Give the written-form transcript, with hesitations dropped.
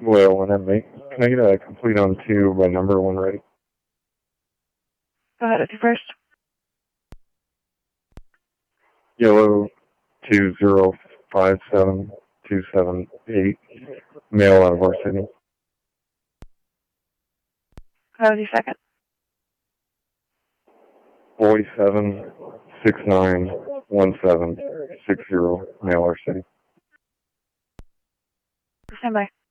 Well, when I'm can I get a complete on 2 by number 1 ready? Go ahead with your first. Yellow 2057278, male out of our city. Go ahead with your second. Boy 7691760, male our city. Stand by.